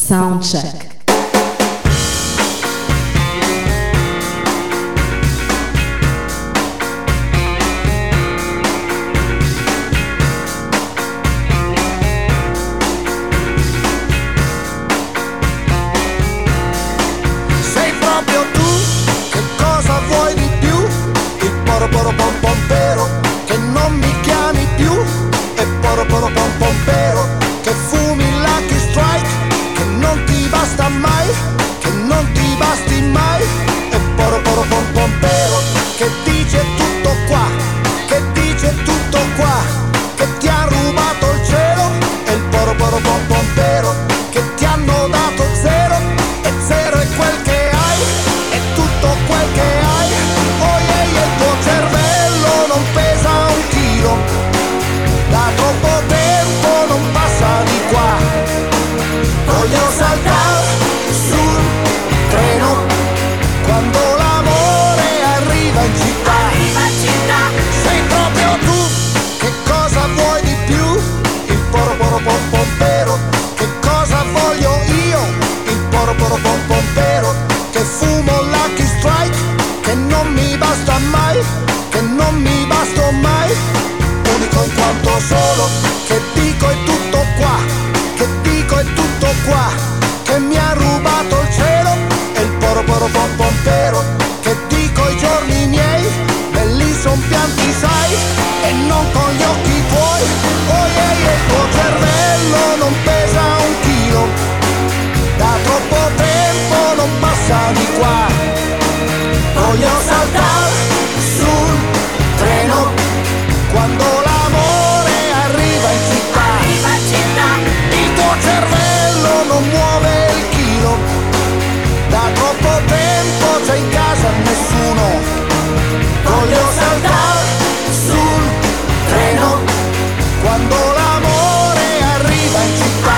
Soundcheck. Sei proprio tu, che cosa vuoi di più? Il poro poro pom pompero, che non mi chiami più. E poro poro pom pompero, che fumi Lucky Strike, che non ti basta mai, che non ti basti mai. E poro poro pom pompero, che dice tutto qua, che dice tutto qua, che ti ha rubato il cielo. E il poro poro pom pompero, che ti hanno dato zero, e zero è quel che hai, è tutto quel che hai. Oh yeah, yeah, il tuo cervello non pesa un chilo, da troppo tempo non passa di qua. Voglio saltare sul treno quando l'amore arriva in città. Sei proprio tu, che cosa vuoi di più? Il poro poro pom pompero, che cosa voglio io? Il poro poro pom pompero, che fumo Lucky Strike, che non mi basta mai, che non mi basto mai. Unico in quanto solo, che dico è tutto qua, che dico è tutto qua, che mi ha rubato il cielo. E il poro poro pom pompero, che dico i giorni miei, belli son pianti sai, e non con gli occhi tuoi. Oh yeah, yeah, il tuo cervello non pesa un chilo, da troppo tempo non passa di qua. Voglio saltare sul treno quando l'amore arriva in città. Il tuo cervello non muove il chilo, da troppo tempo c'è in casa nessuno. Voglio saltare sul treno quando l'amore arriva in città.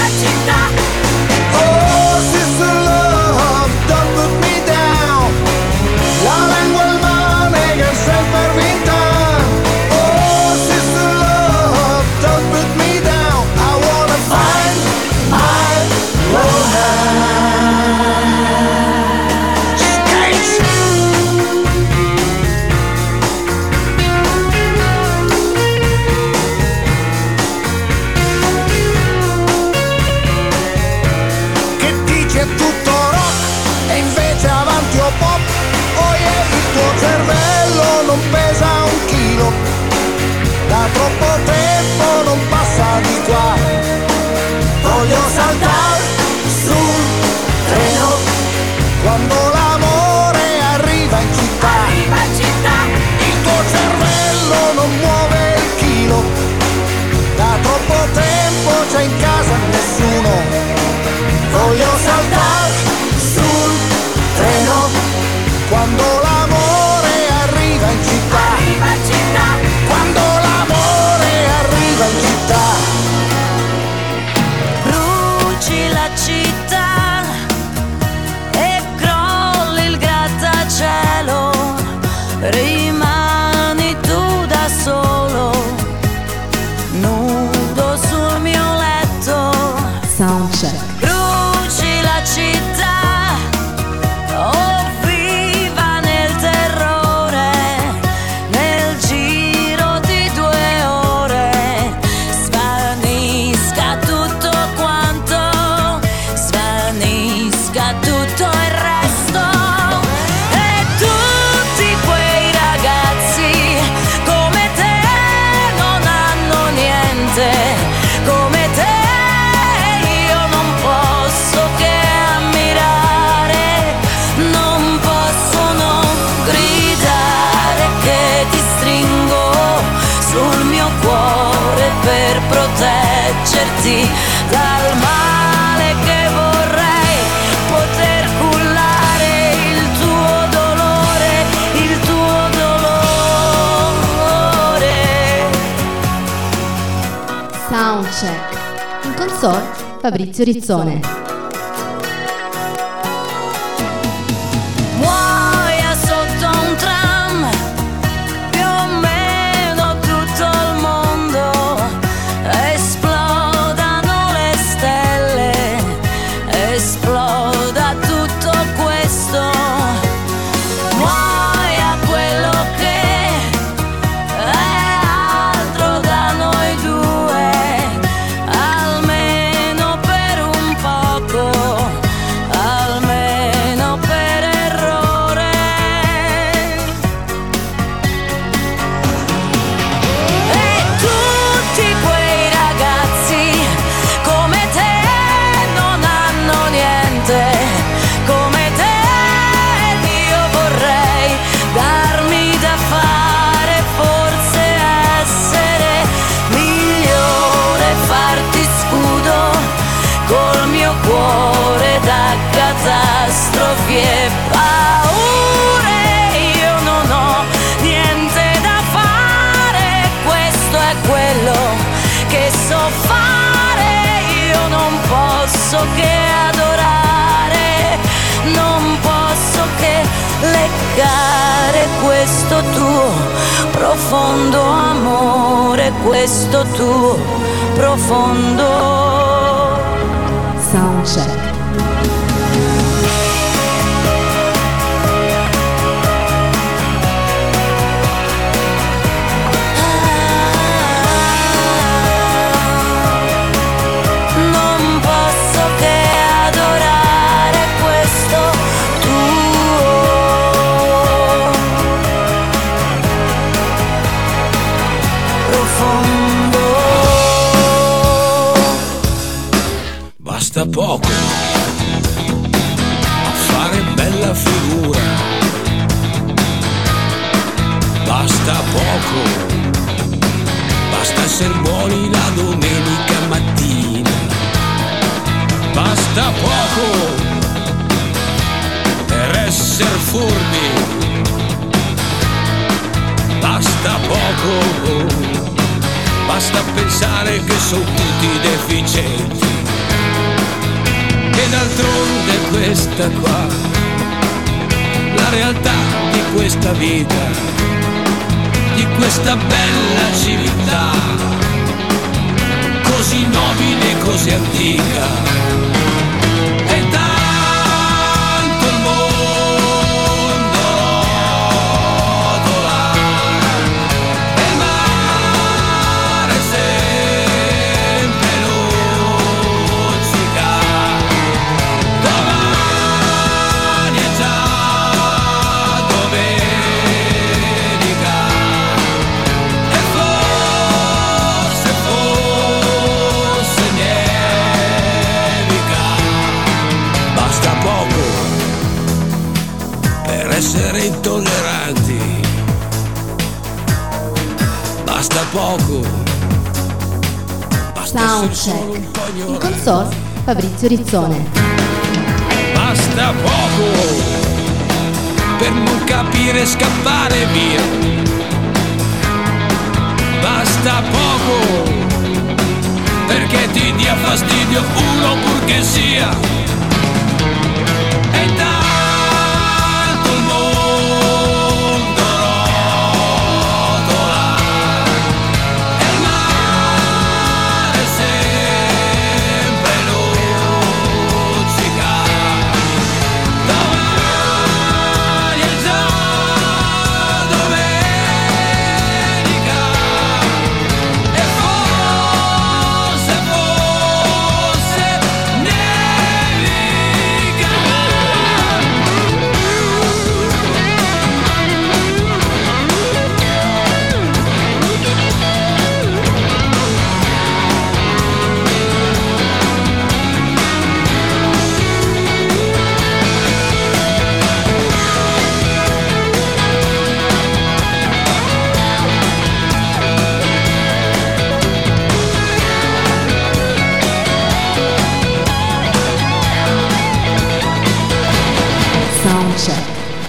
Oh sister love, don't put me down, la lingua il male che sempre vinta. Oh sister love, don't put me down, I wanna find my romance. Skates. Che dice tutto rock e invece avanti o pop. Oh yeah, il tuo cervello non pesa un chilo, da troppo tempo non passa di qua. Voglio saltare sul treno quando l'amore arriva in città. Il tuo cervello non muove il chilo, da troppo tempo c'è in casa nessuno. Voglio saltare sul treno quando l'amore arriva in città. Quando l'amore arriva in città. Bruci la città e crolli il grattacielo, rimani tu da solo, nudo sul mio letto. Soundcheck. Bruci la città, oh viva nel terrore, nel giro di 2 ore, svanisca tutto quanto, svanisca tutto il resto. E tutti quei ragazzi come te non hanno niente, come te io non posso che ammirare, non posso non gridare che ti stringo sul mio cuore per proteggerti dal male che vorrei poter cullare il tuo dolore, il tuo dolore. Soundcheck. In console Fabrizio Rizzone. Muoia sotto un tram, più o meno tutto il mondo, esplodano le stelle posso che adorare, non posso che leccare questo tuo profondo amore, questo tuo profondo Soundcheck. Non posso che adorare questo tuo profondo. Basta poco a fare bella figura, basta poco, basta essere buoni la domenica mattina, basta poco per essere furbi, basta poco, basta pensare che sono tutti deficienti. E d'altronde questa qua, la realtà di questa vita, di questa bella civiltà, così nobile e così antica. E tanto il mondo rotola, e il mare sempre luccica. Domani è già domenica, e forse nevica. Basta poco per essere intolleranti, basta poco, basta essere solo un po' Soundcheck. In ignoranti. console Fabrizio Rizzone. Basta poco per non capire e scappare via. Basta poco perché ti dia fastidio uno purché sia. E tanto il mondo rotola, e il mare sempre luccica. Domani è già domenica, e forse nevica. Soundcheck.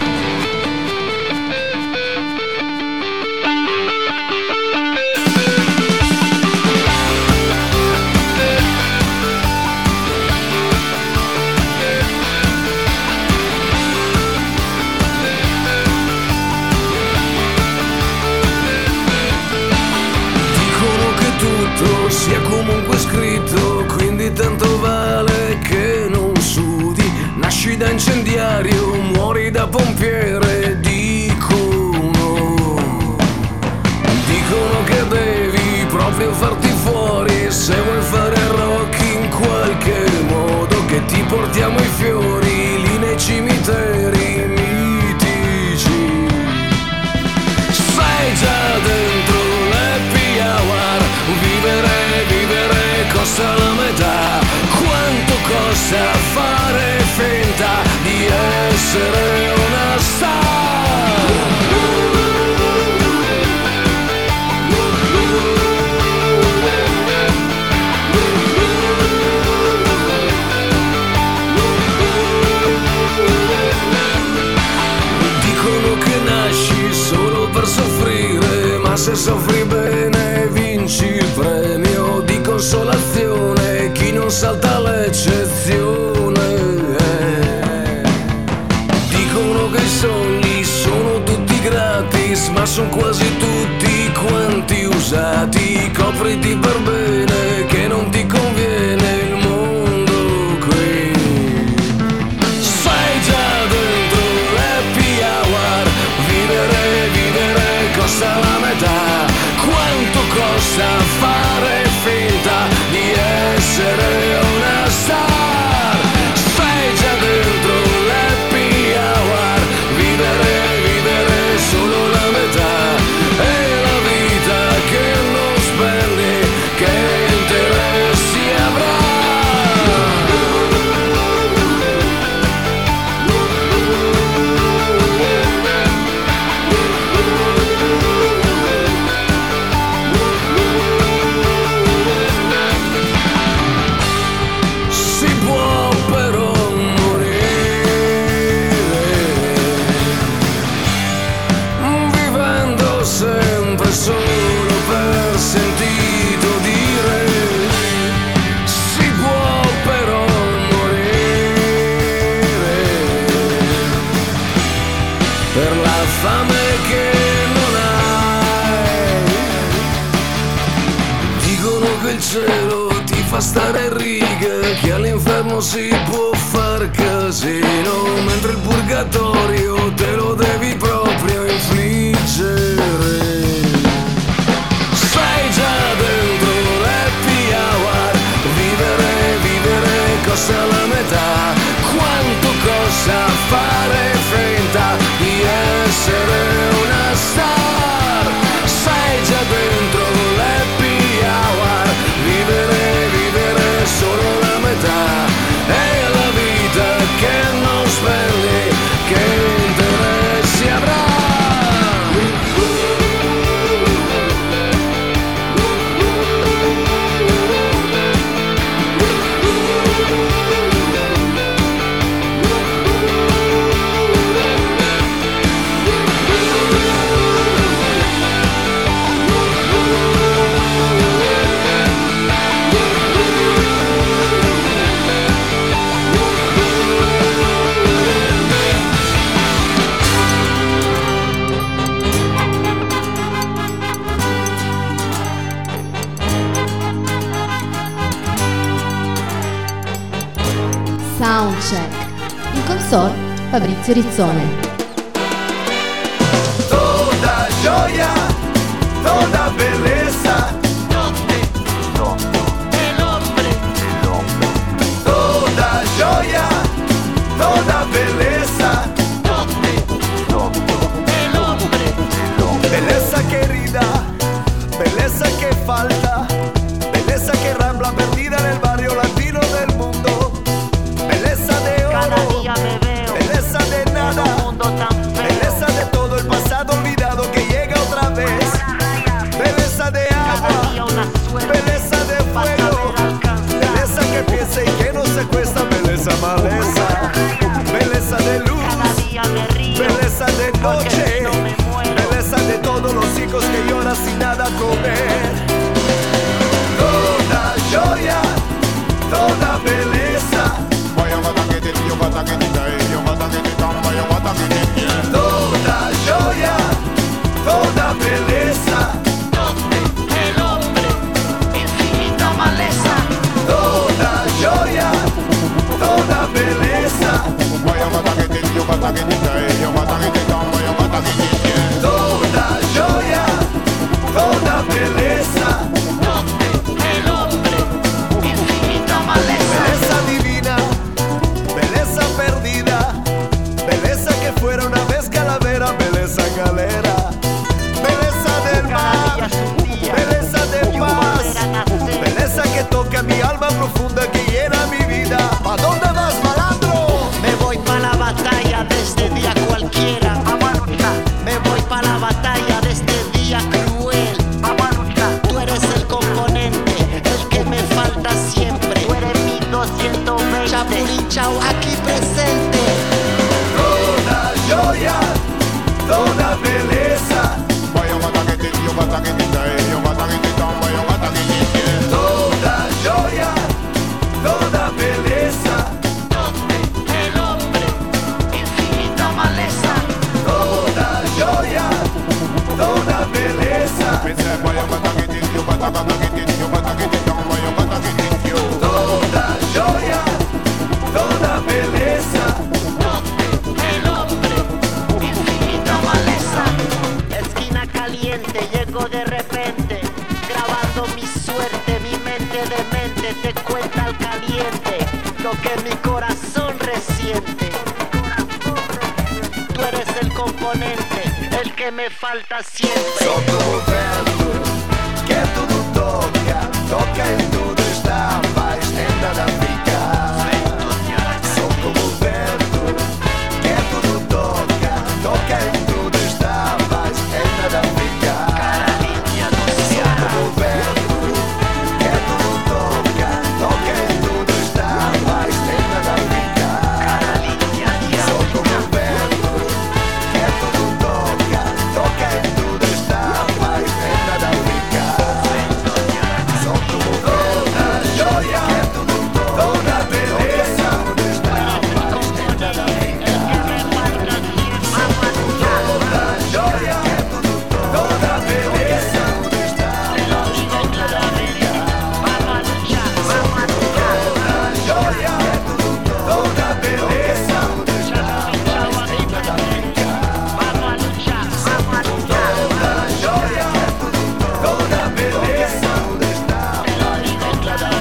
Dicono che tutto sia comunque scritto, quindi tanto vale che non sudi. Nasci da incendiario, muori da pompiere, dicono che devi proprio farti fuori se vuoi fare rock in qualche modo, che ti portiamo i fiori lì nei cimiteri mitici. Sei già dentro l'happy hour, vivere costa la metà. Quanto costa fare finta di essere una star? Dicono che nasci solo per soffrire, ma se soffri bene vinci il premio di consolazione. Chi non salta l'eccezione son quasi tutti quanti usati. Copriti per bene che non ti conviene il mondo qui. Sei già dentro l'happy hour, vivere costa la metà. Quanto costa fare finta di essere una star? Sei già dentro l'happy hour, vivere solo la metà. E la vita che non spendi, che interessi avrà? Si può però morire vivendo sempre solo per sentito dire. Si può però morire per la fame che non hai. Dicono che il cielo ti fa stare in riga, che all'inferno si può far casino, mentre il purgatorio te lo devi proprio infliggere. Sei già dentro l'happy hour, vivere costa la metà. Quanto costa fare finta di essere una star? Sei già dentro l'happy hour, vivere solo la metà. E la vita che non spendi, che interessi avrà? Soundcheck. In console Fabrizio Rizzone. Toda gioia, toda bellezza, toda gioia, toda bellezza, bellezza che rida, bellezza che falta, bellezza che rambla perdida nel barrio latino del mundo, bellezza de oro, bellezza de nada, belleza de todo el pasado olvidado que llega otra vez. Belleza de agua, belleza de fuego, belleza que piensa y que no se cuesta. Belleza maleza, belleza de luz, belleza de noche, belleza de todos los hijos que lloran sin nada comer. Toda gioia, toda belleza, toda gioia, toda bellezza, toda gioia, toda bellezza, toda gioia, toda bellezza, bellezza divina, bellezza perdida, bellezza que fuera una vez calavera, bellezza galera, bellezza del mar, bellezza de paz, belleza que toca mi alma profunda, que llena mi vida. ¿Pa dónde vas, malandro? Me voy pa' la batalla de este día cualquiera. Me voy pa' la batalla de este día cruel. Tú eres el componente, el que me falta siempre. Tú eres mi 220. Chapulín Chao aquí presente. Toda gioia, toda bellezza, toda gioia, toda bellezza, toda gioia, lo que mi corazón resiente. Tú eres el componente, el que me falta siempre. Sotto o vento che tutto tocca e tutto sta, vai stenda da ficcare. Sotto o vento che tutto tocca e tutto sta, vai stenda da ficcare. Sotto o vento che tutto tocca e tutto sta, vai stenda da ficcare. Sotto o vento che tutto tocca e tutto sta, vai stenda da ficcare. Sotto o vento gioia che tutto una bellezza sta, vai stenda da ficcare. Gioia che tutto una bellezza sta, vai stenda da ficcare. Gioia che tutto una bellezza sta, vai stenda da ficcare. Gioia che tutto una bellezza sta, vai stenda da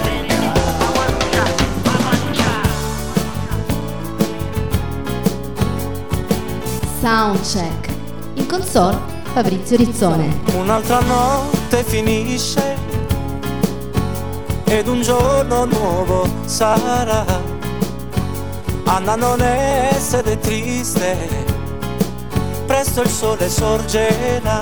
Soundcheck. In console Fabrizio Rizzone. Un'altra notte finisce ed un giorno nuovo sarà. Anna, non essere triste, presto il sole sorgerà.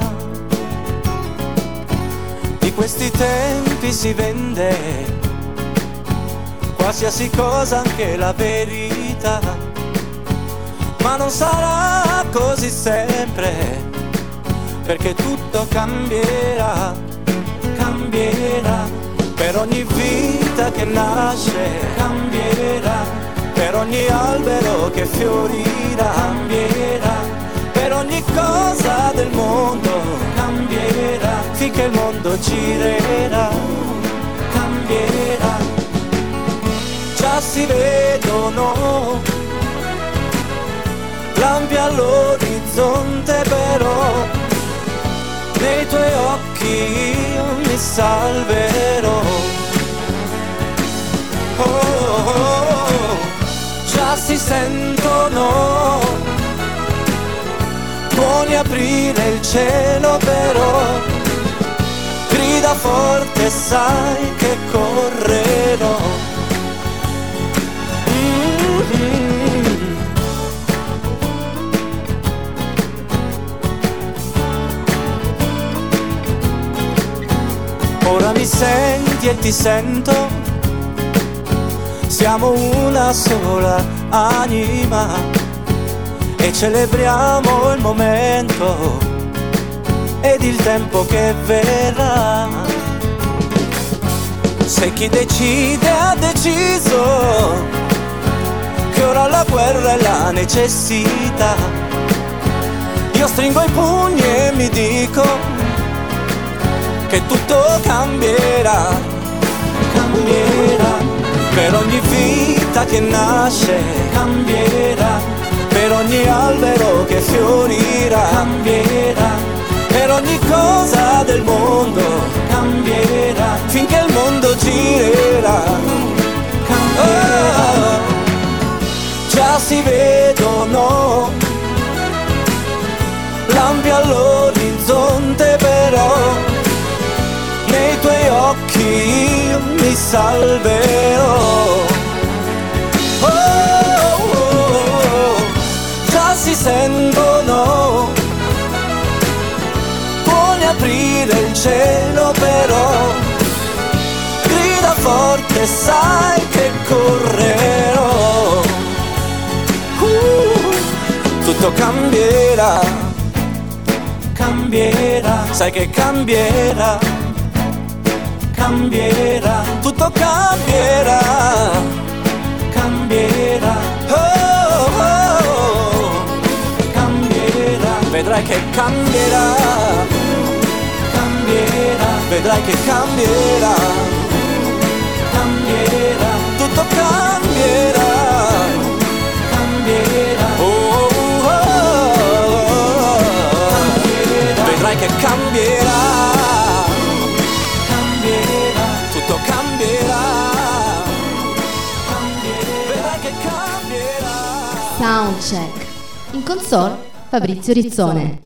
Di questi tempi si vende qualsiasi cosa, anche la verità, ma non sarà così sempre, perché tutto cambierà, cambierà. Per ogni vita che nasce cambierà, per ogni albero che fiorirà cambierà, per ogni cosa del mondo cambierà, finché il mondo girerà, cambierà. Già si vedono lampi all'orizzonte, però nei tuoi occhi io mi salverò. Oh, oh, oh, già si sentono tuoni aprire il cielo, però grida forte, sai che correrò. Ora mi senti e ti sento, siamo una sola anima e celebriamo il momento ed il tempo che verrà. Se chi decide ha deciso che ora la guerra è la necessità, io stringo i pugni e mi dico che tutto cambierà, cambierà. Per ogni vita che nasce cambierà, per ogni albero che fiorirà cambierà, per ogni cosa del mondo cambierà, finché il mondo girerà, cambierà. Oh, già si vedono lampi all'orizzonte, però nei tuoi occhi io mi salverò. Oh, oh, oh, già si sentono tuoni aprire il cielo, però grida forte, sai che correrò. Tutto cambierà, cambierà, sai che cambierà, cambierà, tutto cambierà, cambierà, oh, oh, cambierà, vedrai che cambierà, cambierà, vedrai che cambierà, cambierà, tutto cambierà, cambierà, oh, oh, oh, cambierà, vedrai che cambierà, cambierà, tutto cambierà, cambierà. Soundcheck. In console Fabrizio Rizzone.